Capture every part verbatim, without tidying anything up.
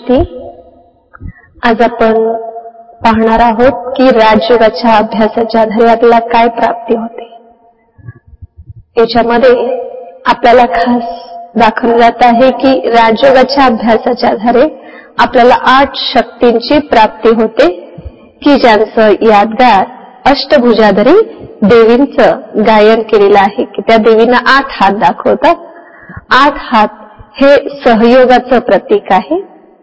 शांती. आज आपण पाहणार आहोत की राजयोगाच्या अभ्यासाच्या आधारे आपल्याला काय प्राप्ती होते. याच्यामध्ये आपल्याला खास दाखवलं जात आहे की राजयोगाच्या अभ्यासाच्या आधारे आपल्याला आठ शक्तींची प्राप्ती होते की ज्यांचं यादगार अष्टभुजाधारी देवींचं गायन केलेलं आहे की त्या देवींना आठ हात दाखवतात. आठ हात हे सहयोगाचं प्रतीक आहे.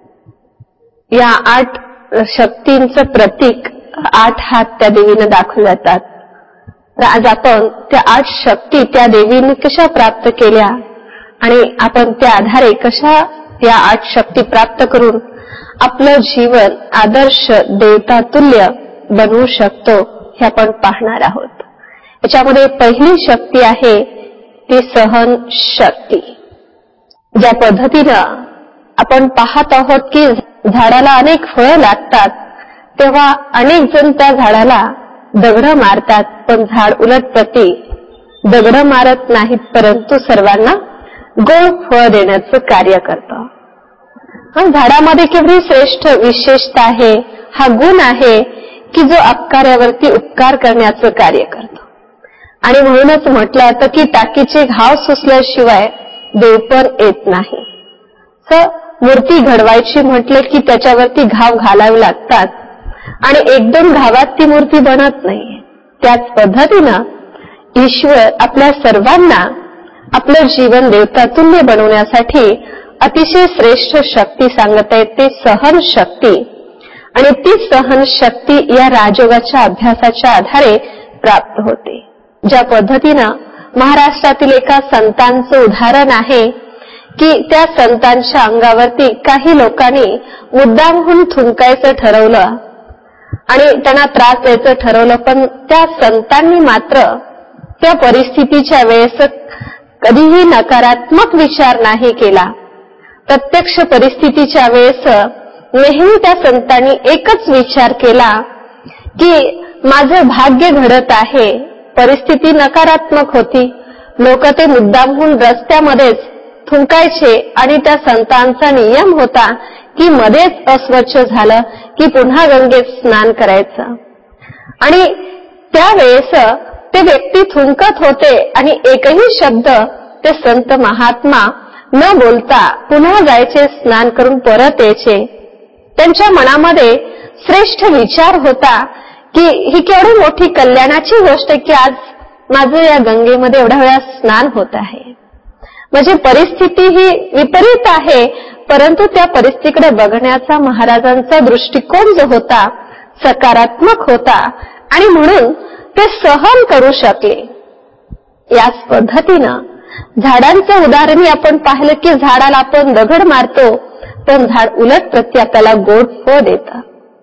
या आठ शक्तींचं प्रतीक आठ हात त्या देवीनं दाखवले जातात. तर आज आपण त्या आठ शक्ती त्या देवीने कशा प्राप्त केल्या आणि आपण त्या आधारे कशा या आठ शक्ती प्राप्त करून आपलं जीवन आदर्श देवतातुल्य बनवू शकतो हे आपण पाहणार आहोत. याच्यामध्ये पहिली शक्ती आहे ती सहन शक्ती. ज्या पद्धतीनं आपण पाहत आहोत की झाडाला अनेक फळं लागतात तेव्हा अनेक जण त्या झाडाला दगड मारतात, पण झाड उलटप्रती दगड मारत नाहीत, परंतु सर्वांना गोड फळ देण्याचं कार्य करतं. हा झाडामध्ये केवढी श्रेष्ठ विशेषता आहे, हा गुण आहे की जो अपकारावरती उपकार करण्याचं कार्य करतो. आणि म्हणूनच म्हटलं जातं की टाकीचे घाव सुचल्याशिवाय देव पण येत नाही. तर मूर्ती घडवायची म्हटले की त्याच्यावरती घाव घालावे लागतात आणि एक दोन घावात ती मूर्ती बनत नाही. त्याच पद्धतीनं ईश्वर आपल्या सर्वांना आपलं जीवन देवतातुल्य बनवण्यासाठी अतिशय श्रेष्ठ शक्ती सांगत आहे, ते सहन शक्ती. आणि ती सहन शक्ती या राजयोगाच्या अभ्यासाच्या आधारे प्राप्त होते. ज्या पद्धतीनं महाराष्ट्रातील एका संतांचं उदाहरण आहे की त्या संतांच्या अंगावरती काही लोकांनी मुद्दामहून थुंकायचं ठरवलं आणि त्यांना त्रास द्यायचं ठरवलं, पण त्या संतांनी मात्र त्या परिस्थितीच्या वेळेस कधीही नकारात्मक विचार नाही केला. प्रत्यक्ष परिस्थितीच्या वेळेस नेहमी त्या संतांनी एकच विचार केला की माझं भाग्य घडत आहे. परिस्थिती नकारात्मक होती, लोक ते मुद्दामहून रस्त्यामध्येच थुंकायचे आणि त्या संतांचा नियम होता की मध्येच अस्वच्छ झालं की पुन्हा गंगेत स्नान करायचं. आणि त्यावेळेस ते व्यक्ती थुंकत होते आणि एकही शब्द ते संत महात्मा न बोलता पुन्हा जायचे, स्नान करून परत यायचे. त्यांच्या मनामध्ये श्रेष्ठ विचार होता की ही केवढी मोठी कल्याणाची गोष्ट की आज माझं या गंगेमध्ये एवढ्या वेळा स्नान होत आहे. म्हणजे परिस्थिती ही विपरीत आहे, परंतु त्या परिस्थितीकडे बघण्याचा महाराजांचा दृष्टिकोन जो होता सकारात्मक होता आणि म्हणून ते सहन करू शकले. याच पद्धतीनं झाडांचं उदाहरणही आपण पाहिलं की झाडाला आपण दगड मारतो पण झाड उलट प्रती आपल्याला गोड फळ देतं.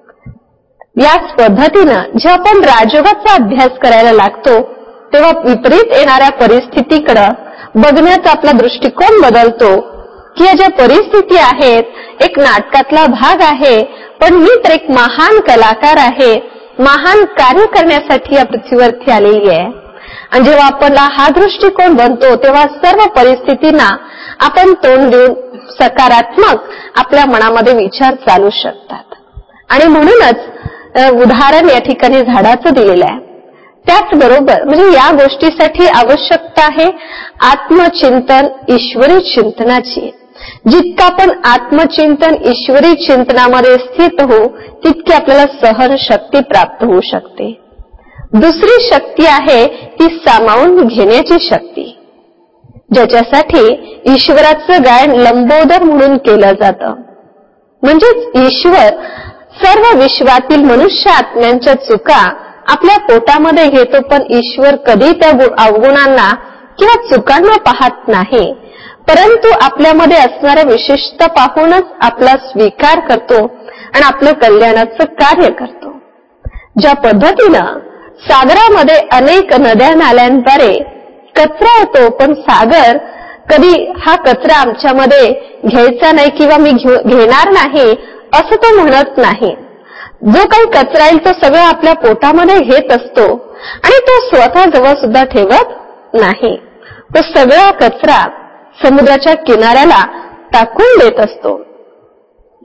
याच पद्धतीनं जेव्हा आपण राजयोगाचा अभ्यास करायला लागतो तेव्हा विपरीत येणाऱ्या परिस्थितीकडे बघण्याचा आपला दृष्टिकोन बदलतो की या ज्या परिस्थिती आहेत एक नाटकातला भाग आहे, पण मी तर एक महान कलाकार आहे, महान कार्य करण्यासाठी या पृथ्वीवरती आलेली आहे. आणि जेव्हा आपला हा दृष्टिकोन बनतो तेव्हा सर्व परिस्थितींना आपण तोंड देऊन सकारात्मक आपल्या मनामध्ये विचार चालू शकतात. आणि म्हणूनच उदाहरण या ठिकाणी झाडाचं दिलेलं आहे. त्याचबरोबर म्हणजे या गोष्टीसाठी आवश्यकता आहे आत्मचिंतन ईश्वरी चिंतनाची. जितकं आपण आत्मचिंतन ईश्वरी चिंतनामध्ये स्थित होऊ तितकी आपल्याला सहन शक्ती प्राप्त होऊ शकते. दुसरी शक्ती आहे ती सामावून घेण्याची शक्ती, ज्याच्यासाठी ईश्वराचं गायन लंबोदर म्हणून केलं जातं. म्हणजेच ईश्वर सर्व विश्वातील मनुष्य आत्म्यांच्या चुका आपल्या पोटामध्ये घेतो, पण ईश्वर कधी त्या अवगुणांना किंवा चुकांना पाहत नाही, परंतु आपल्यामध्ये असणाऱ्या विशिष्टता पाहूनच आपला स्वीकार करतो आणि आपलं कल्याणाचं कार्य करतो. ज्या पद्धतीनं सागरामध्ये अनेक नद्या नाल्यांद्वारे कचरा येतो, पण सागर कधी हा कचरा आमच्यामध्ये घ्यायचा नाही किंवा मी घेणार नाही असं तो म्हणत नाही. जो काही कचरा येईल तो सगळं आपल्या पोटामध्ये घेत असतो आणि तो स्वतः जवळ सुद्धा ठेवत नाही. तो सगळा कचरा समुद्राच्या किनाऱ्याला टाकून देत असतो.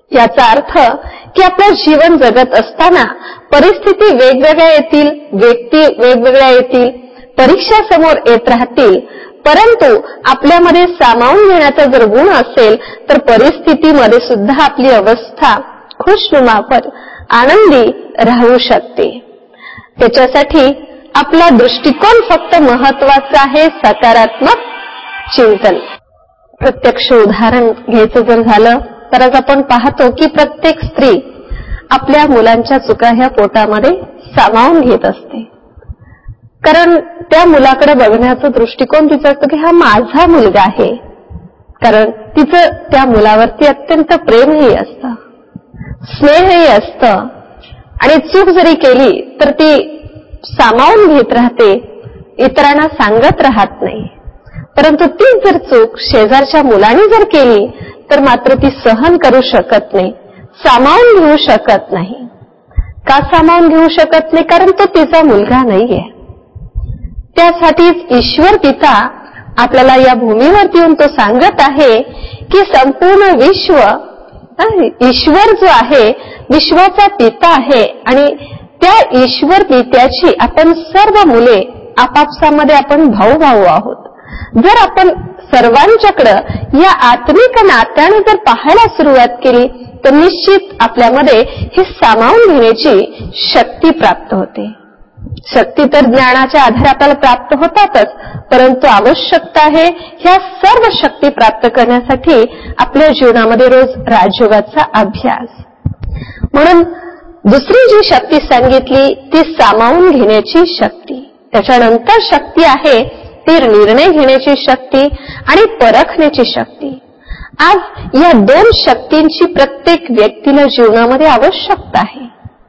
याचा अर्थ की आपलं जीवन जगत असताना परिस्थिती वेगवेगळ्या येतील, व्यक्ती वेगवेगळ्या येतील, परीक्षा समोर येत राहतील, परंतु आपल्यामध्ये सामावून घेण्याचा जर गुण असेल तर परिस्थितीमध्ये सुद्धा आपली अवस्था खुशनुमावर आनंदी राहू शकते. त्याच्यासाठी आपला दृष्टिकोन फक्त महत्वाचा आहे, सकारात्मक चिंतन. प्रत्यक्ष उदाहरण घ्यायचं जर झालं तर आज आपण पाहतो की प्रत्येक स्त्री आपल्या मुलांच्या चुका ह्या पोटामध्ये सामावून घेत असते. कारण त्या मुलाकडे बघण्याचा दृष्टिकोन तिचा असतो की हा माझा मुलगा आहे. कारण तिचं त्या मुलावरती अत्यंत प्रेमही असतं, स्नेहही असतं आणि चूक जरी केली तर ती सामावून घेत राहते, इतरांना सांगत राहत नाही. परंतु ती जर चूक शेजारच्या मुलाने जर केली तर मात्र ती सहन करू शकत नाही, सामावून घेऊ शकत नाही. का सामावून घेऊ शकत नाही? कारण तो तिचा मुलगा नाहीये. त्यासाठीच ईश्वर पिता आपल्याला या भूमीवरती येऊन तो सांगत आहे की संपूर्ण विश्व, ईश्वर जो आहे विश्वाचा पिता आहे आणि त्या ईश्वर पित्याची आपण सर्व मुले आपापसामध्ये आपण भाऊ भाऊ आहोत. जर आपण सर्वांच्याकडं या आत्मिक नात्याने जर पाहायला सुरुवात केली तर निश्चित आपल्यामध्ये हे सामावून घेण्याची शक्ती प्राप्त होते. शक्ती तर ज्ञानाच्या आधारे आपल्याला प्राप्त होतातच, परंतु आवश्यकता आहे ह्या सर्व शक्ती प्राप्त करण्यासाठी आपल्या जीवनामध्ये रोज राजयोगाचा अभ्यास. म्हणून दुसरी जी शक्ती सांगितली ती सामावून घेण्याची शक्ती. त्याच्यानंतर शक्ती आहे ती निर्णय घेण्याची शक्ती आणि परखण्याची शक्ती. आज या दोन शक्तींची प्रत्येक व्यक्तीला जीवनामध्ये आवश्यकता आहे.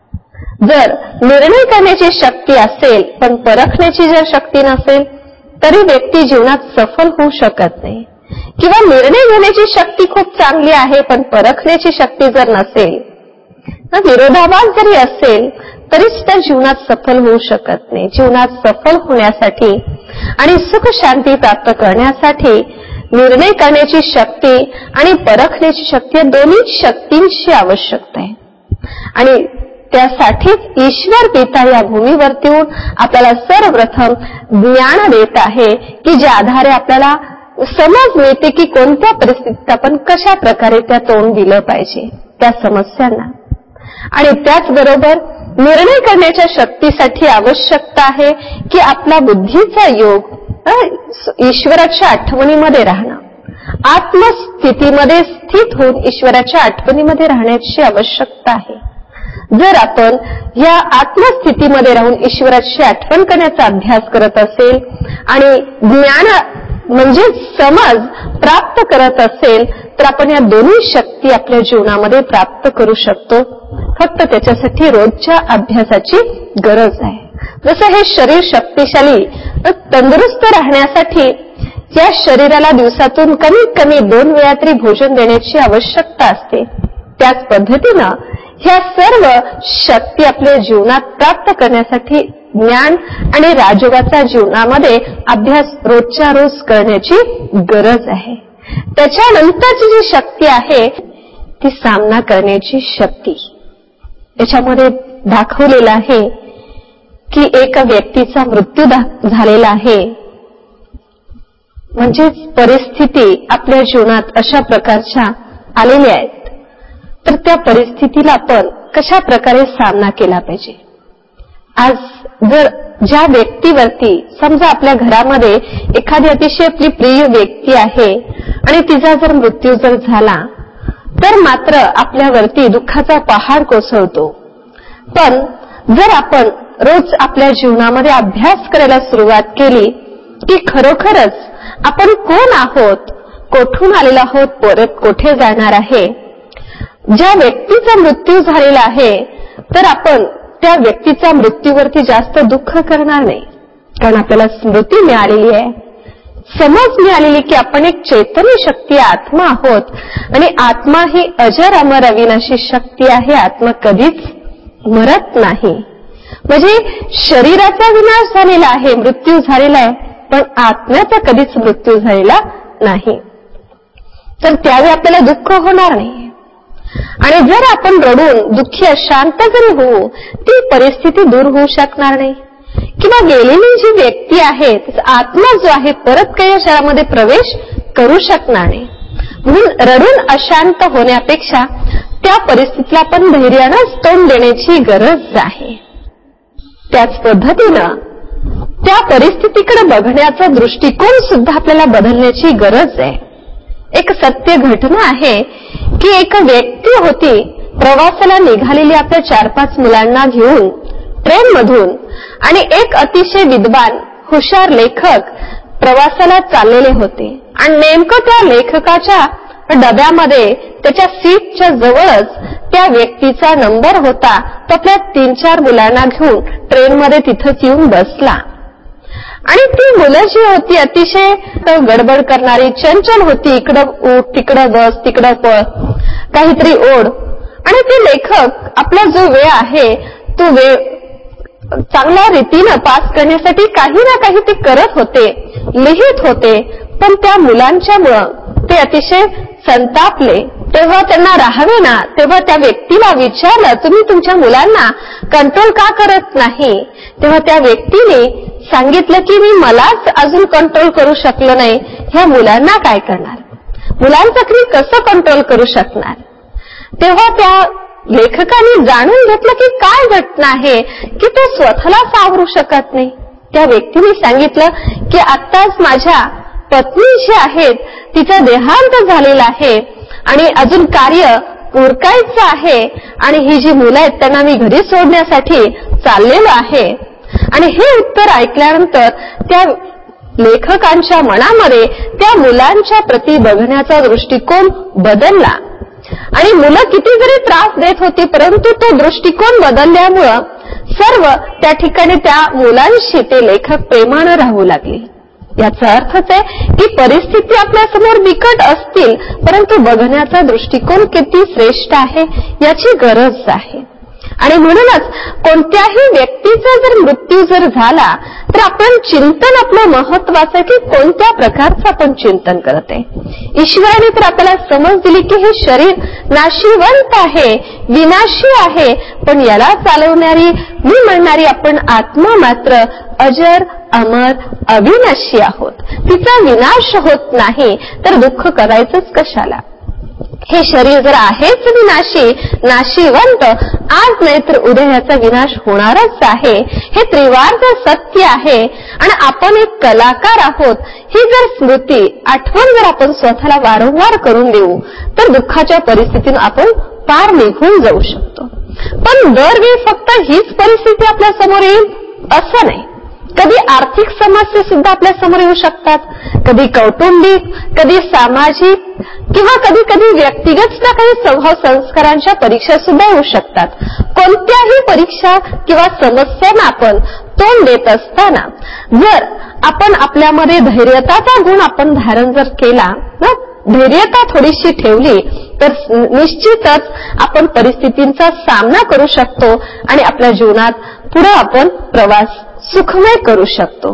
जर निर्णय करण्याची शक्ती असेल पण परखण्याची जर शक्ती नसेल तरी व्यक्ती जीवनात सफल होऊ शकत नाही. किंवा निर्णय घेण्याची शक्ती खूप चांगली आहे पण परखण्याची शक्ती जर नसेल, विरोधाभास जरी असेल तरीच त्या जीवनात सफल होऊ शकत नाही. जीवनात सफल होण्यासाठी आणि सुख शांती प्राप्त करण्यासाठी निर्णय करण्याची शक्ती आणि परखण्याची शक्ती या दोन्ही शक्तींची आवश्यकता आहे. आणि त्यासाठीच ईश्वर पिता या भूमीवरती येऊन आपल्याला सर्वप्रथम ज्ञान देत आहे की ज्या आधारे आपल्याला समज मिळते की कोणत्या परिस्थितीत आपण कशा प्रकारे त्या तोंड दिलं पाहिजे त्या समस्यांना. आणि त्याचबरोबर निर्णय करण्याच्या शक्तीसाठी आवश्यकता आहे की आपला बुद्धीचा योग ईश्वराच्या आठवणीमध्ये राहणं, आत्मस्थितीमध्ये स्थित होऊन ईश्वराच्या आठवणीमध्ये राहण्याची आवश्यकता आहे. जर आपण या आत्मस्थितीमध्ये राहून ईश्वराची आठवण करण्याचा अभ्यास करत असेल आणि ज्ञान म्हणजे समज प्राप्त करत असेल तर आपण या दोन्ही शक्ती आपल्या जीवनामध्ये प्राप्त करू शकतो. फक्त त्याच्यासाठी रोजच्या अभ्यासाची गरज आहे. जसं हे शरीर शक्तिशाली तंदुरुस्त राहण्यासाठी या शरीराला दिवसातून कमीत कमी दोन वेळा तरी भोजन देण्याची आवश्यकता असते, त्याच पद्धतीनं ह्या सर्व शक्ती आपल्या जीवनात प्राप्त करण्यासाठी ज्ञान आणि राजयोगाचा जीवनामध्ये अभ्यास रोजच्या रोज करण्याची गरज आहे. त्याच्यानंतरची जी शक्ती आहे ती सामना करण्याची शक्ती. याच्यामध्ये दाखवलेलं आहे की एका व्यक्तीचा मृत्यू झालेला आहे, म्हणजेच परिस्थिती आपल्या जीवनात अशा प्रकारच्या आलेल्या आहेत, तर त्या परिस्थितीला आपण कशा प्रकारे सामना केला पाहिजे. आज जर ज्या व्यक्तीवरती समजा आपल्या घरामध्ये एखादी अतिशय आपली प्रिय व्यक्ती आहे आणि तिचा जर मृत्यू जर झाला तर मात्र आपल्यावरती दुःखाचा पहाड कोसळतो. पण जर आपण रोज आपल्या जीवनामध्ये अभ्यास करायला सुरुवात केली की खरोखरच आपण कोण आहोत, कोठून आलेलो आहोत, परत कोठे जाणार आहे. ज्या व्यक्तीचा मृत्यू झालेला आहे तर आपण त्या व्यक्तीच्या मृत्यूवरती जास्त दुःख करणार नाही, कारण आपल्याला स्मृती मिळालेली आहे, समज मिळालेली की आपण एक चैतन्य शक्ती आत्मा आहोत आणि आत्मा ही अजर अमर अविनाशी शक्ती आहे. आत्मा कधीच मरत नाही. म्हणजे शरीराचा विनाश झालेला आहे, मृत्यू झालेला आहे, पण आत्म्याचा कधीच मृत्यू झालेला नाही. तर त्यावेळी आपल्याला दुःख होणार नाही. आणि जर आपण रडून दुःखी अशांत जरी होऊ, ती परिस्थिती दूर होऊ शकणार नाही. किंवा गेलेली जी व्यक्ती आहे, तिचा आत्मा जो आहे परत काही या शरीरामध्ये प्रवेश करू शकणार नाही. म्हणून रडून अशांत होण्यापेक्षा त्या परिस्थितीला आपण धैर्यानंच तोंड देण्याची गरज आहे. त्याच पद्धतीनं त्या परिस्थितीकडे बघण्याचा दृष्टिकोन सुद्धा आपल्याला बदलण्याची गरज आहे. एक सत्य घटना आहे की एक व्यक्ती होती, प्रवासाला निघालेली आपल्या चार पाच मुलांना घेऊन ट्रेनमधून, आणि एक अतिशय विद्वान हुशार लेखक प्रवासाला चाललेले होते. आणि नेमकं त्या लेखकाच्या डब्यामध्ये त्याच्या सीटच्या जवळच त्या व्यक्तीचा नंबर होता. तो आपल्या तीन चार मुलांना घेऊन ट्रेनमध्ये तिथंच येऊन बसला. आणि ती मुलं जी होती अतिशय गडबड करणारी, चंचल होती. इकडं उठ, तिकडं बस, तिकडं पळ, काहीतरी ओढ. आणि ते लेखक आपला जो वेळ आहे तो वेळ चांगल्या रीतीनं पास करण्यासाठी काही ना काही ते करत होते, लिहित होते. पण त्या मुलांच्यामुळं ते अतिशय संतापले. तेव्हा त्यांना राहावे ना, तेव्हा त्या व्यक्तीला विचारलं, तुम्ही तुमच्या मुलांना कंट्रोल का करत नाही? तेव्हा त्या व्यक्तीने सांगितलं की मी मलाच अजून कंट्रोल करू शकलो नाही, ह्या मुलांना काय करणार? मुलांचं मी कसं कंट्रोल करू शकणार? तेव्हा त्या लेखकाने जाणून घेतलं की काय घटना आहे की तो स्वतःला सावरू शकत नाही. त्या व्यक्तीने सांगितलं की आत्ताच माझ्या पत्नी जी आहेत तिचा देहांत झालेला आहे आणि अजून कार्य उरकायचं आहे, आणि ही जी मुलं आहेत त्यांना मी घरी सोडण्यासाठी चाललेलो आहे. आणि हे उत्तर ऐकल्यानंतर त्या लेखकांच्या मनामध्ये त्या मुलांच्या प्रती बघण्याचा दृष्टिकोन बदलला. आणि मुलं किती जरी त्रास देत होती, परंतु तो दृष्टिकोन बदलल्यामुळं सर्व त्या ठिकाणी त्या मुलांशी ते लेखक प्रेमानं राहू लागले. याचा अर्थच आहे की परिस्थिती आपल्या समोर बिकट असतील, परंतु बघण्याचा दृष्टिकोन किती श्रेष्ठ आहे याची गरज आहे. आणि म्हणूनच कोणत्याही व्यक्तीचा जर मृत्यू जर झाला तर आपण चिंतन आपलं महत्वाचं की कोणत्या प्रकारचं आपण चिंतन करत आहे. ईश्वराने तर आपल्याला समज दिली की हे शरीर नाशिवंत आहे, विनाशी आहे, पण याला चालवणारी मी म्हणणारी आपण आत्मा मात्र अजर अमर अविनाशी आहोत. तिचा विनाश होत नाही तर दुःख करायचंच कशाला? हे शरीर जर आहेच विनाशी, नाशिवंत, आज नाही तर उद्या याचा विनाश होणारच आहे. हे त्रिवार्ध सत्य आहे. आणि आपण एक कलाकार आहोत ही जर स्मृती, आठवण जर आपण स्वतःला वारंवार करून देऊ तर दुःखाच्या परिस्थितीतून आपण पार निघून जाऊ शकतो. पण दरवेळी फक्त हीच परिस्थिती आपल्या समोर येईल असं नाही. कधी आर्थिक समस्या सुद्धा आपल्या समोर येऊ शकतात, कधी कौटुंबिक, कधी सामाजिक, किंवा कधी कधी व्यक्तिगत ना काही स्वभाव संस्कारांच्या परीक्षा सुद्धा येऊ शकतात. कोणत्याही परीक्षा किंवा समस्यांना आपण तोंड देत असताना जर आपण आपल्यामध्ये धैर्यताचा गुण आपण धारण जर केला ना, धैर्यता थोडीशी ठेवली तर निश्चितच आपण परिस्थितींचा सामना करू शकतो आणि आपल्या जीवनात पुढे आपण प्रवास सुखमय करू शकतो.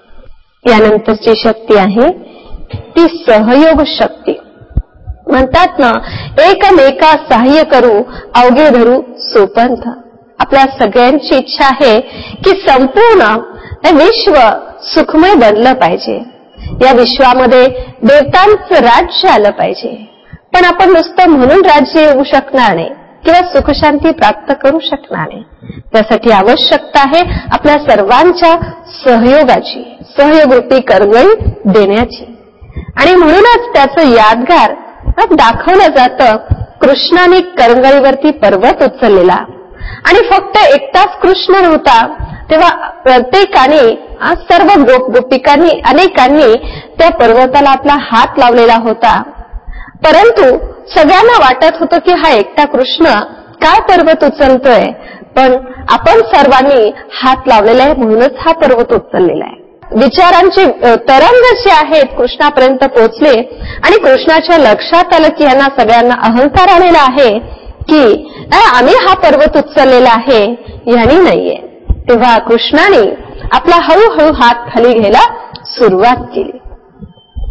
यानंतरची शक्ती आहे ती सहयोग शक्ती. म्हणतात ना, एकमेका सहाय्य करू अवघे धरू सोपंथ. आपल्या सगळ्यांची इच्छा आहे की संपूर्ण विश्व सुखमय बनलं पाहिजे, या विश्वामध्ये देवतांचं राज्य आलं पाहिजे. पण आपण नुसतं म्हणून राज्य येऊ शकणार नाही किंवा सुखशांती प्राप्त करू शकणार नाही. त्यासाठी आवश्यकता आहे आपल्या सर्वांच्या सहयोगाची, सहयोगरूपी करगळी देण्याची. आणि म्हणूनच त्याचं यादगार दाखवलं जातं. कृष्णाने करंगळीवरती पर्वत उचललेला, आणि फक्त एकटाच कृष्ण नव्हता, तेव्हा प्रत्येकाने, सर्व गोप गोपिकांनी, अनेकांनी त्या पर्वताला आपला हात लावलेला होता. परंतु सगळ्यांना वाटत होतं की हा एकटा कृष्ण काय पर्वत उचलतोय, पण आपण सर्वांनी हात लावलेला आहे म्हणूनच हा पर्वत उचललेला आहे. विचारांचे तरंग जे आहेत कृष्णापर्यंत पोहोचले आणि कृष्णाच्या लक्षात आलं की यांना सगळ्यांना अहंकार आलेला आहे की आम्ही हा पर्वत उचललेला आहे, यांनी नाहीये. तेव्हा कृष्णाने आपला हळूहळू हात खाली घ्यायला सुरुवात केली.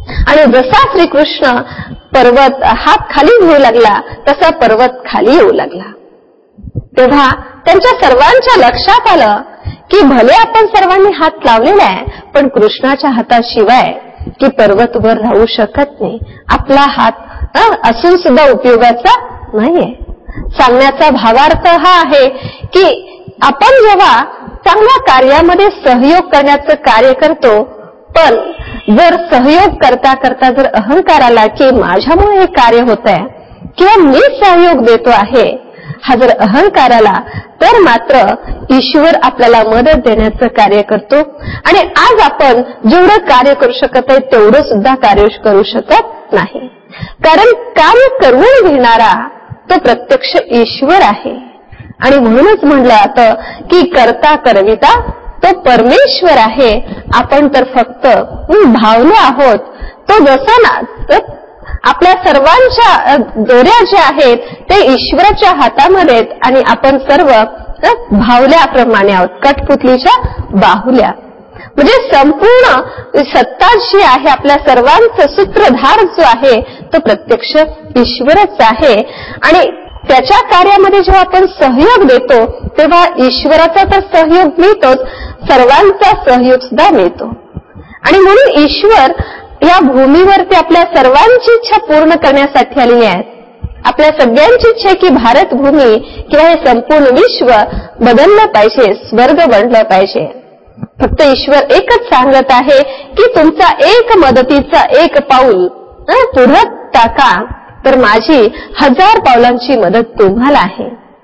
आणि जसा श्रीकृष्ण पर्वत हात खाली घेऊ लागला तसा पर्वत खाली येऊ लागला. तेव्हा त्यांच्या सर्वांच्या लक्षात आलं की भले आपण सर्वांनी हात लावलेला आहे, पण कृष्णाच्या हाताशिवाय की पर्वत वर राहू शकत नाही. आपला हात असून सुद्धा उपयोगाचा नाहीये. सांगण्याचा भावार्थ हा आहे की आपण जेव्हा चांगल्या कार्यामध्ये सहयोग करण्याचं कार्य करतो, पण जर सहयोग करता करता जर अहंकार आला की माझ्यामुळे हे कार्य होत आहे किंवा मी सहयोग देतो आहे, हा जर अहंकार आला तर मात्र ईश्वर आपल्याला मदत देण्याचं कार्य करतो. आणि आज आपण जेवढं कार्य करू शकत आहे तेवढं सुद्धा कार्य करू शकत नाही. कारण कार्य करून घेणारा तो प्रत्यक्ष ईश्वर आहे. आणि म्हणूनच म्हणलं जातं की करता करविता तो परमेश्वर आहे. आपण तर फक्त भावले आहोत. तो जसा ना आपल्या सर्वांच्या दोऱ्या ज्या आहेत ते ईश्वराच्या हातामध्ये आहेत आणि आपण सर्व भावल्याप्रमाणे आहोत, कठपुतलीच्या बाहुल्या. म्हणजे संपूर्ण सत्ता जी आहे आपल्या सर्वांचं सूत्रधार जो आहे तो प्रत्यक्ष ईश्वरच आहे. आणि त्याच्या कार्यामध्ये जेव्हा आपण सहयोग देतो तेव्हा ईश्वराचा तर सहयोग मिळतोच, सर्वांचा सहयोग सुद्धा मिळतो. आणि म्हणून ईश्वर या भूमीवरती आपल्या सर्वांची इच्छा पूर्ण करण्यासाठी आलेली आहेत. आपल्या सगळ्यांची इच्छा की भारत भूमी किंवा हे संपूर्ण विश्व बदललं पाहिजे, स्वर्ग बनलं पाहिजे. फक्त ईश्वर एकच सांगत आहे की तुमचा एक मदतीचा एक पाऊल पुढे टाका तर माझी हजार पावलांची मदत तुम्हाला आहे.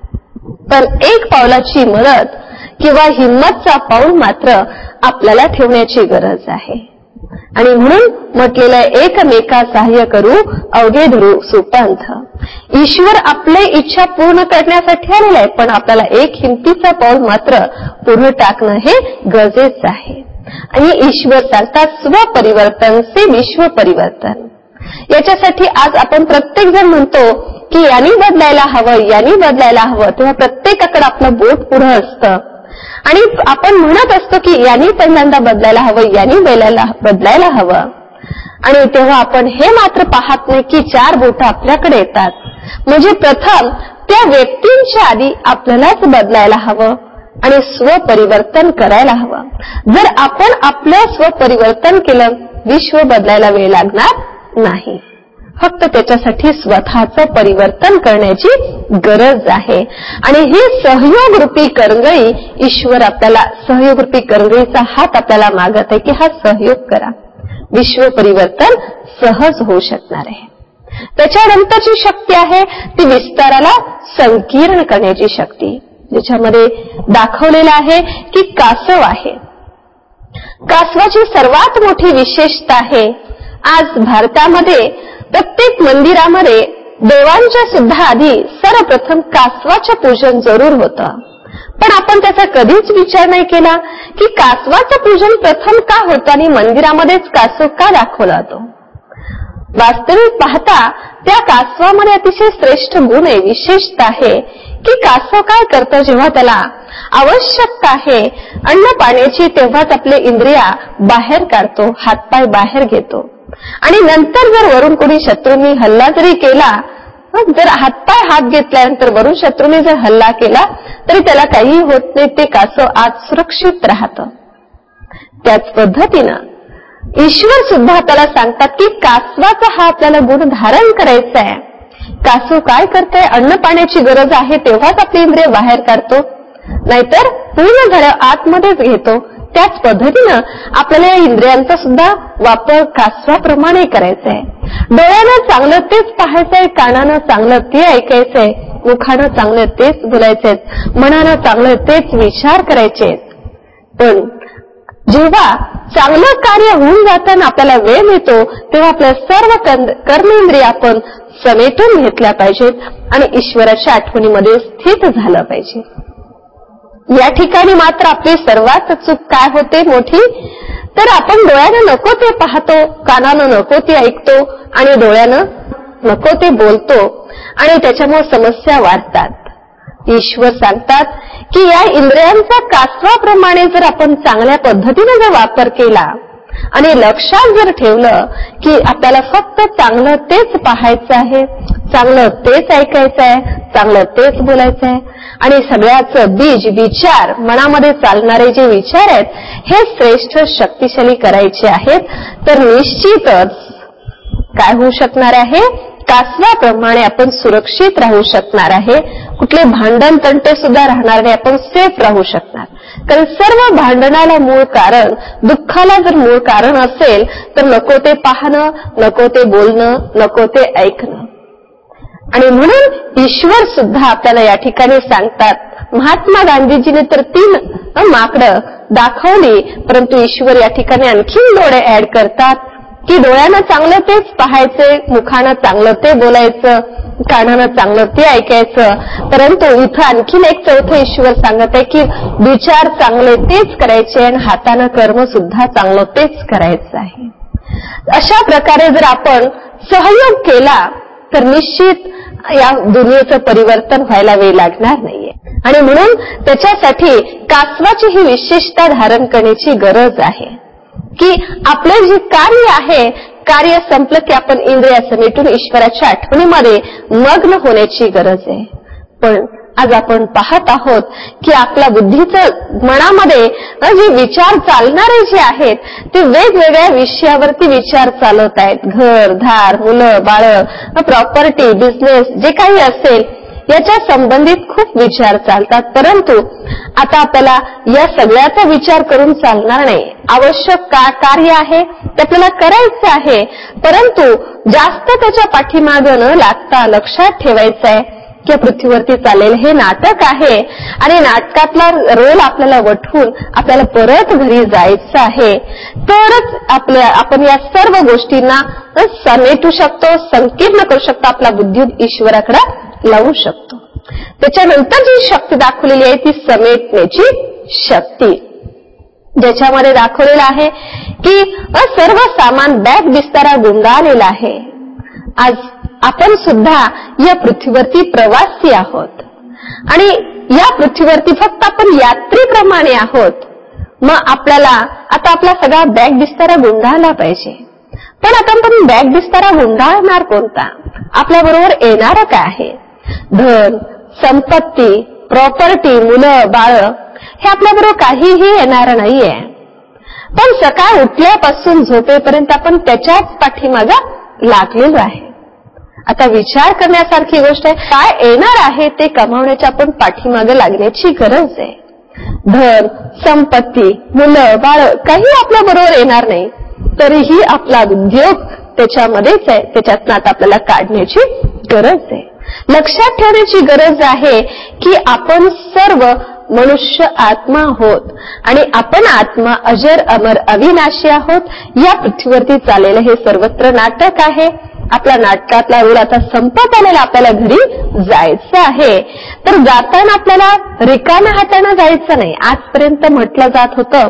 पण एक पावलाची मदत किंवा हिम्मतचा पाऊल मात्र आपल्याला ठेवण्याची गरज आहे. आणि म्हणून म्हटलेलं आहे एकमेका सहाय्य करू अवघे धरू सुपंथ. ईश्वर आपली इच्छा पूर्ण करण्यासाठी आलेला आहे, पण आपल्याला एक हिमतीचा पाऊल मात्र पुढे टाकणं हे गरजेचं आहे. आणि ईश्वर सांगतात स्वपरिवर्तन से विश्व परिवर्तन. याच्यासाठी आज आपण प्रत्येक जण म्हणतो की यांनी बदलायला हवं, यांनी बदलायला हवं. तेव्हा प्रत्येकाकडे आपलं बोट पुढं असतं आणि आपण म्हणत असतो की यांनी पहिल्यांदा बदलायला हवं, यांनी बदलायला हवं. आणि तेव्हा आपण हे मात्र पाहत नाही की चार बोट आपल्याकडे येतात. म्हणजे प्रथम त्या व्यक्तींच्या आधी आपल्यालाच बदलायला हवं आणि स्वपरिवर्तन करायला हवं. जर आपण आपलं स्वपरिवर्तन केलं विश्व बदलायला वेळ लागणार नाही. फक्त त्याच्यासाठी स्वतःचं परिवर्तन करण्याची गरज आहे. आणि ही सहयोग रूपी करंगळी ईश्वर आपल्याला सहयोग रूपी करंगळीचा हात आपल्याला मागत आहे की हा सहयोग करा. विश्व परिवर्तन सहज होऊ शकणार आहे. त्याच्यानंतरची शक्ती आहे ती विस्ताराला संकीर्ण करण्याची शक्ती, ज्याच्यामध्ये दाखवलेलं आहे की कासव आहे. कासवाची सर्वात मोठी विशेषता आहे आज भारतामध्ये प्रत्येक मंदिरामध्ये देवांच्या सुद्धा आधी सर्वप्रथम कासवाचं पूजन जरूर होतं. पण आपण त्याचा कधीच विचार नाही केला की कासवाचं पूजन प्रथम का होतं आणि मंदिरामध्येच कासव का दाखवला जातो. वास्तविक पाहता त्या कासवामध्ये अतिशय श्रेष्ठ गुण आहे, विशेषता आहे की कासव काय करतं जेव्हा त्याला आवश्यकता आहे अन्न पाण्याची तेव्हाच आपले इंद्रिया बाहेर काढतो, हातपाय बाहेर घेतो. आणि नंतर जर वरून कोणी शत्रूंनी हल्ला जरी केला, जर हातपाय हात घेतल्यानंतर वरून शत्रूंनी जर हल्ला केला तरी त्याला काही होत नाही, ते कासव आज सुरक्षित राहतं. त्याच पद्धतीनं ईश्वर सुद्धा त्याला सांगतात की कासवाचा हा आपल्याला गुण धारण करायचा आहे. कासव काय करतोय, अन्न पाण्याची गरज आहे तेव्हाच आपले इंद्रिय बाहेर काढतो, नाहीतर पूर्ण झालं आतमध्येच घेतो. त्याच पद्धतीनं आपल्याला या इंद्रियांचा सुद्धा वापर कासवाप्रमाणे करायचा आहे. डोळ्यानं चांगलं तेच पाहायचंय, कानानं चांगलं ते ऐकायचंय, मुखानं चांगलं तेच बोलायचंय, मनानं चांगलं तेच विचार करायचे. पण जेव्हा चांगलं कार्य होऊन जाताना आपल्याला वेळ मिळतो तेव्हा आपल्या सर्व कर्मेंद्रिय आपण समेटून घेतल्या पाहिजेत आणि ईश्वराच्या आठवणीमध्ये स्थित झालं पाहिजे. या ठिकाणी मात्र आपली सर्वात चूक काय होते मोठी, तर आपण डोळ्यानं नको ते पाहतो, कानानं नको ते ऐकतो आणि डोळ्यानं नको ते बोलतो आणि त्याच्यामुळे समस्या वाढतात. ईश्वर सांगतात की या इंद्रियांचा कासवाप्रमाणे जर आपण चांगल्या पद्धतीने जर वापर केला आणि लक्षात जर ठेवलं की आपल्याला फक्त चांगलं तेच पाहायचं आहे, चांगलं तेच ऐकायचं आहे, चांगलं तेच बोलायचं आहे आणि सगळ्याचं बीज विचार, मनामध्ये चालणारे जे विचार आहेत हे श्रेष्ठ शक्तिशाली करायचे आहेत, तर निश्चितच काय होऊ शकणार आहे, कासवाप्रमाणे आपण सुरक्षित राहू शकणार आहे. कुठले भांडण तंटे सुद्धा राहणार नाही, आपण सेफ राहू शकणार. कारण सर्व भांडणाला मूळ कारण, दुःखाला जर मूळ कारण असेल तर नको ते पाहणं, नको ते बोलणं, नको ते ऐकणं. आणि म्हणून ईश्वर सुद्धा आपल्याला या ठिकाणी सांगतात, महात्मा गांधीजीने तर तीन माकडं दाखवली, परंतु ईश्वर या ठिकाणी आणखीन डोळे ऍड करतात की डोळ्यानं चांगलं तेच पाहायचे, मुखानं चांगलं ते बोलायचं, कानानं चांगलं ते ऐकायचं. परंतु इथं आणखीन एक चौथं ईश्वर सांगत आहे की विचार चांगले तेच करायचे आणि हातानं कर्म सुद्धा चांगलं तेच करायचं आहे. अशा प्रकारे जर आपण सहयोग केला तर निश्चित या दुनियेचं परिवर्तन व्हायला वेळ लागणार नाहीये. आणि म्हणून त्याच्यासाठी कासवाची ही विशेषता धारण करण्याची गरज आहे की आपलं जे कार्य आहे, कार्य संपलं की आपण इंद्रिय समेटून ईश्वराच्या आठवणीमध्ये मग्न होण्याची गरज आहे. पण आज आपण पाहत आहोत की आपल्या बुद्धीचं मनामध्ये जे विचार चालणारे जे आहेत ते वेगवेगळ्या विषयावरती विचार चालवत आहेत. घर, धार, मुलं, बाळ, प्रॉपर्टी, बिझनेस जे काही असेल याच्या संबंधित खूप विचार चालतात. परंतु आता आपल्याला या सगळ्याचा विचार करून चालणार नाही. आवश्यक का कार्य आहे ते आपल्याला करायचं आहे, परंतु जास्त त्याच्या पाठीमागं न लागता लक्षात ठेवायचं आहे की पृथ्वीवरती चाललेलं हे नाटक आहे आणि नाटकातला रोल आपल्याला वठून आपल्याला परत घरी जायचं आहे. तरच आपल्या आपण या सर्व गोष्टींना समेटू शकतो, संकीर्ण करू शकतो, आपला बुद्धी ईश्वराकडे लावू शकतो. त्याच्यानंतर जी शक्ती दाखवलेली आहे ती समेटण्याची शक्ती, ज्याच्यामध्ये दाखवलेलं आहे की सर्व सामान बॅग बिस्तारा गुंडाळलेला आहे. आज आपण सुद्धा या पृथ्वीवरती प्रवासी आहोत आणि या पृथ्वीवरती फक्त आपण यात्रीप्रमाणे आहोत. मग आपल्याला आता आपला सगळा बॅग बिस्तारा गुंडाळला पाहिजे. पण आता आपण बॅग बिस्तारा गुंडाळणार कोणता? आपल्या बरोबर येणार काय आहे? धन, संपत्ती, प्रॉपर्टी, मुलं, बाळ हे आपल्याबरोबर काहीही येणार नाहीये. पण सकाळ उठल्यापासून झोपेपर्यंत आपण त्याच्याच पाठीमागं लागलेलो आहे. आता विचार करण्यासारखी गोष्ट आहे, काय येणार आहे ते कमावण्याच्या आपण पाठीमागे लागण्याची गरज आहे. धन, संपत्ती, मुलं, बाळ काही आपल्या बरोबर येणार नाही, तरीही आपला उद्योग त्याच्यामध्येच आहे. त्याच्यातनं आता आपल्याला काढण्याची गरज आहे. लक्षात ठेवण्याची गरज आहे की आपण सर्व मनुष्य आत्मा आहोत आणि आपण आत्मा अजर अमर अविनाशी आहोत. या पृथ्वीवरती चाललेलं हे सर्वत्र नाटक आहे. आपल्या नाटकातला रोल आता संपत आलेला, आपल्याला घरी जायचं आहे. तर जाताना आपल्याला रिकाम्या हाताने जायचं नाही. आजपर्यंत म्हटलं जात होतं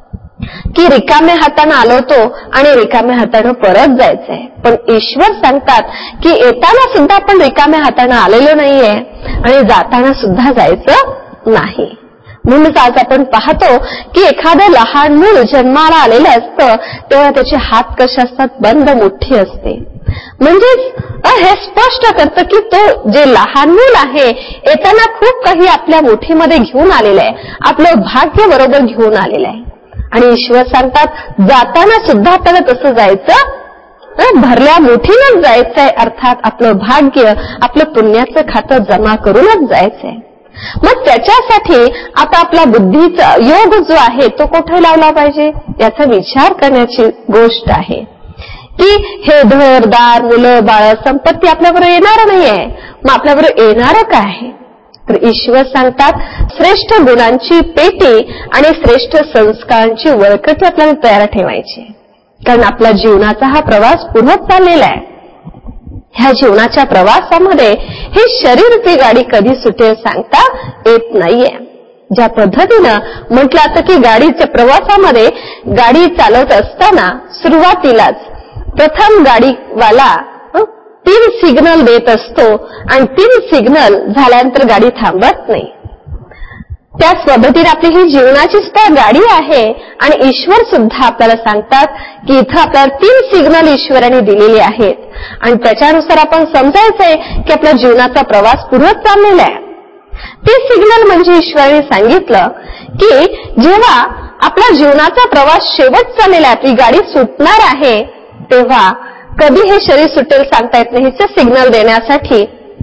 की रिकाम्या हाताने आलो होतो आणि रिकाम्या हाताने परत जायचंय. पण ईश्वर सांगतात की येताना सुद्धा आपण रिकाम्या हाताने आलेलो नाहीये आणि जाताना सुद्धा जायचं नाही. म्हणूनच आज आपण पाहतो की एखादं लहान मूल जन्माला आलेलं असतं तेव्हा त्याचे हात कसे असतात, बंद मुठ्ठी असते. म्हणजेच हे स्पष्ट करतं की तो जे लहान मूल आहे येताना खूप काही आपल्या मुठीमध्ये घेऊन आलेलं आहे, आपलं भाग्य बरोबर घेऊन आलेलं आहे. आणि ईश्वर सांगतात जाताना सुद्धा आपल्याला तसं जायचं, भरल्या मुठीनच जायचंय. अर्थात आपलं भाग्य, आपलं पुण्याचं खातं जमा करूनच जायचंय. मग त्याच्यासाठी आता आपला बुद्धीचा योग जो आहे तो कुठे लावला पाहिजे याचा विचार करण्याची गोष्ट आहे की हे घर, दार, मुलं, बाळ, संपत्ती आपल्याबरोबर येणार नाहीये. मग आपल्याबरोबर येणार काय आहे? तर ईश्वर सांगतात श्रेष्ठ गुणांची पेटी आणि श्रेष्ठ संस्कारांची वळकटी आपल्याला तयार ठेवायची. कारण आपला जीवनाचा हा प्रवास पुढे चाललेला आहे. ह्या जीवनाच्या प्रवासामध्ये ही शरीरची गाडी कधी सुटेल सांगता येत नाहीये. ज्या पद्धतीनं म्हटलं असं की गाडीच्या प्रवासामध्ये गाडी चालवत असताना सुरुवातीलाच प्रथम गाडीवाला तीन सिग्नल देत असतो आणि तीन सिग्नल झाल्यानंतर गाडी थांबत नाही. त्याच पद्धतीने आपली ही जीवनाची सुद्धा गाडी आहे आणि ईश्वर सुद्धा आपल्याला सांगतात की इथं आपल्याला तीन सिग्नल ईश्वराने दिलेले आहेत आणि त्याच्यानुसार आपण समजायचंय की आपल्या जीवनाचा प्रवास पुढे चाललेला आहे. ते सिग्नल म्हणजे ईश्वराने सांगितलं की जेव्हा आपल्या जीवनाचा प्रवास शेवट चाललेला आहे, आपली गाडी सुटणार आहे, तेव्हा कधी हे शरीर सुटेल सांगता येत नाही. हिचं सिग्नल देण्यासाठी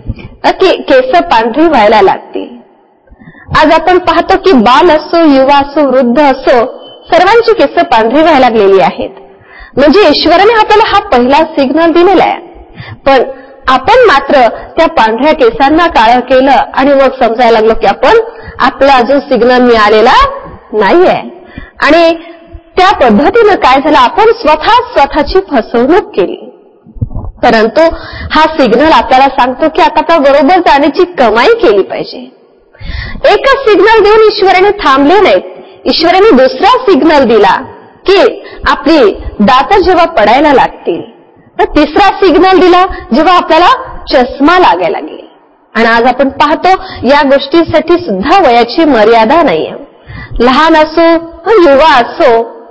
की केस पांढरी व्हायला लागतील. आज आपण पाहतो की बाल असो, युवा असो, वृद्ध असो, सर्वांची केस पांढरी व्हायला लागलेली आहेत. म्हणजे ईश्वराने आपल्याला हा पहिला सिग्नल दिलेला आहे. पण आपण मात्र त्या पांढऱ्या केसांना काळं केलं आणि मग समजायला लागलो की आपण आपला अजून सिग्नल मिळालेला नाहीये. आणि त्या पद्धतीनं काय झालं, आपण स्वतः स्वतःची फसवणूक केली. परंतु हा सिग्नल आपल्याला सांगतो की आता आपण बरोबर जाण्याची कमाई केली पाहिजे. एकच सिग्नल देऊन ईश्वराने थांबले नाहीत. ईश्वराने दुसरा सिग्नल दिला की आपली दात जेव्हा पडायला लागतील, तर तिसरा सिग्नल दिला जेव्हा आपल्याला चष्मा लागायला लागेल. आणि आज आपण पाहतो या गोष्टीसाठी सुद्धा वयाची मर्यादा नाहीये. लहान असो, युवा असो,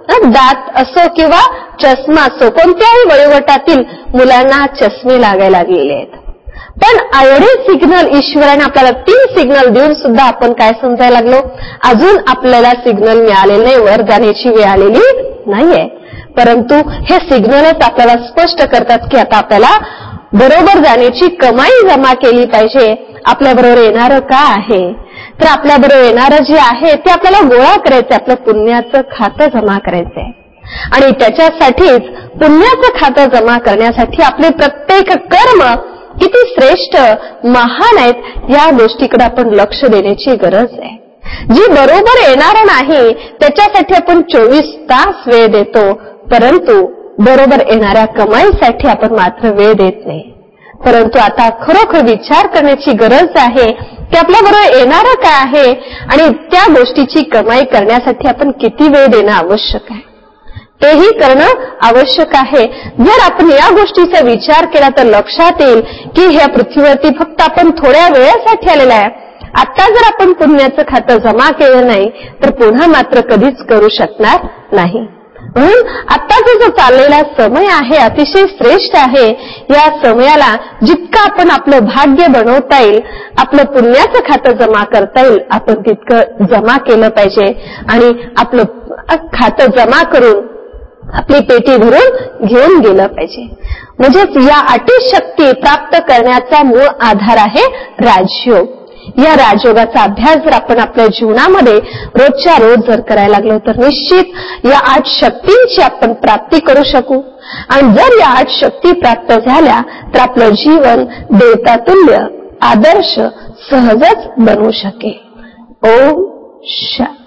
दात असो किंवा चष्मा असो, कोणत्याही वयोगटातील मुलांना चष्मे लागायला लागलेले आहेत. पण एवढे सिग्नल ईश्वराने आपल्याला तीन सिग्नल देऊन सुद्धा आपण काय समजायला लागलो, अजून आपल्याला सिग्नल मिळालेले नाही, वर जाण्याची वेळ आलेली नाहीये. परंतु हे सिग्नलच आपल्याला स्पष्ट करतात की आता आपल्याला बरोबर जाण्याची कमाई जमा केली पाहिजे. आपल्याबरोबर येणारं का आहे, तर आपल्याबरोबर येणारं जे आहे ते आपल्याला गोळा करायचंय, आपलं पुण्याचं खातं जमा करायचंय. आणि त्याच्यासाठीच पुण्याचं खातं जमा करण्यासाठी आपले प्रत्येक कर्म किती श्रेष्ठ महान आहेत या गोष्टीकडे आपण लक्ष देण्याची गरज आहे. जी बरोबर येणार नाही त्याच्यासाठी आपण चोवीस तास वेळ देतो, परंतु बरोबर येणाऱ्या कमाईसाठी आपण मात्र वेळ देत नाही. परंतु आता खरोखर विचार करण्याची गरज आहे की आपल्याबरोबर येणारं काय आहे आणि त्या गोष्टीची कमाई करण्यासाठी आपण किती वेळ देणं आवश्यक आहे, तेही करणं आवश्यक आहे. जर आपण या गोष्टीचा विचार केला तर लक्षात येईल की ह्या पृथ्वीवरती फक्त आपण थोड्या वेळासाठी आलेला आहे. आता जर आपण पुण्याचं खातं जमा केलं नाही तर पुन्हा मात्र कधीच करू शकणार नाही. म्हणून आत्ताचा जो चाललेला समय आहे अतिशय श्रेष्ठ आहे. या समयाला जितकं आपण आपलं भाग्य बनवता येईल, आपलं पुण्याचं खातं जमा करता येईल, आपण तितकं जमा केलं पाहिजे. आणि आपलं खातं जमा करून आपली पेटी भरून घेऊन गेलं पाहिजे. म्हणजेच या अतिशक्ती प्राप्त करण्याचा मूळ आधार आहे राजयोग. या राजयोगाचा अभ्यास जर आपण आपल्या जीवनामध्ये रोजच्या रोज जर करायला लागलो तर निश्चित या आठ शक्तींची आपण प्राप्ती करू शकू. आणि जर या आठ शक्ती प्राप्त झाल्या तर आपलं जीवन देवतातुल्य आदर्श सहजच बनवू शकेल. ओम शांती.